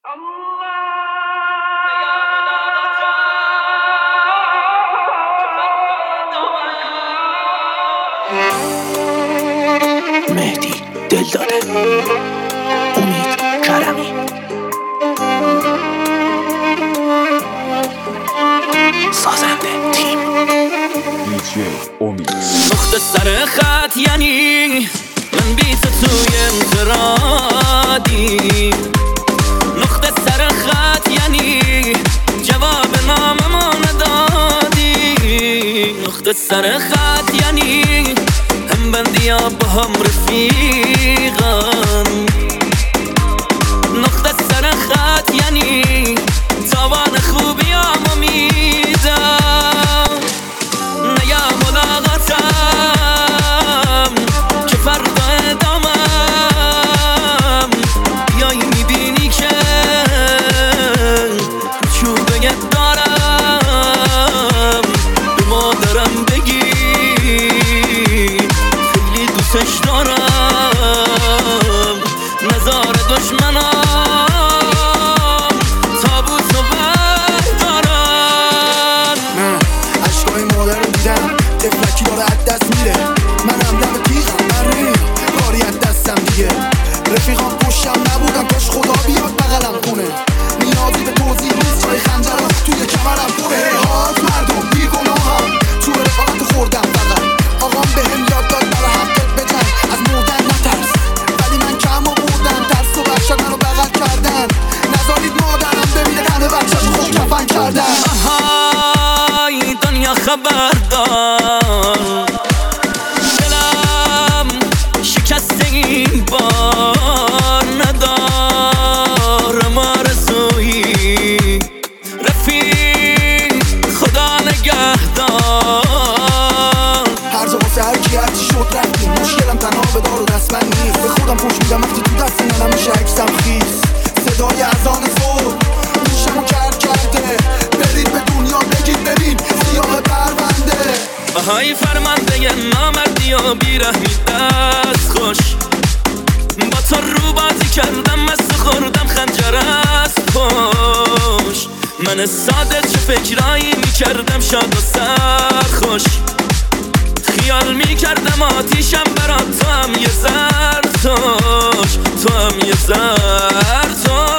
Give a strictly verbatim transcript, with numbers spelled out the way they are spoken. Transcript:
مهدی دل داده، امید کرمی، سازنده تیم دیجی امید. نقطه سر خط یعنی من بی تو توی انفرادی. نقطه سر خط یعنی جواب ناممو ندادی. نقطه سر خط یعنی هم بندی ها با هم رفیقم. نقطه سر خط یعنی تاوان خوبی همو میدم. نیا ملاقاتم که فردا ادامم. بیایی میبینی که چوبه دارم. به مادرم بگی خیلی دوستش دارم. نزار دشمنام تابوتو بردارن. من عشقای مادر رو دیدم، تفلکی داره از دست میره. منم دم تیغم بریم کاری از دستم دیگه. رفیقام پشتم نبودن، کاش خدا بیاد بغلم کنه. نیازی به توضیح نیست، جای خنجرم توی کمرم پره. هات مردم بی گناهم، تو رفاقت خوردم فقط. آقام بهم یاد داد برای حقت بجنگ، از مردن نترس. ولی من کم آوردم، ترس و وحشت منو بغل کردن. نذارید مادرم ببینه تنه بچه‌شو خود کفن کردن. آهای دنیا خبردار، دلم شکسته این بار. ندارم آرزویی رفیق، خدا نگهدار. هر جا واسه هر کی هرچی شد رفتیم. مشکلم تنها به دار و دستمند نیست. به خودم پشت میدم وقتی تو دست منم میشه عکسم خیس. صدای اذان صبح گوشمو کرد کرده. برید به دنیا بگید ببین سیاه پرونده. بهای فرمانده نامردی و بیرحمی دست خوش. با تو رو بازی کردم، مست خوردم خنجر از پشت. من ساده چه فکرایی میکردم، شاد و سرخوش. خیال میکردم آتیشم برات، تو هم یه زرتوش، تو هم یه زرتوش.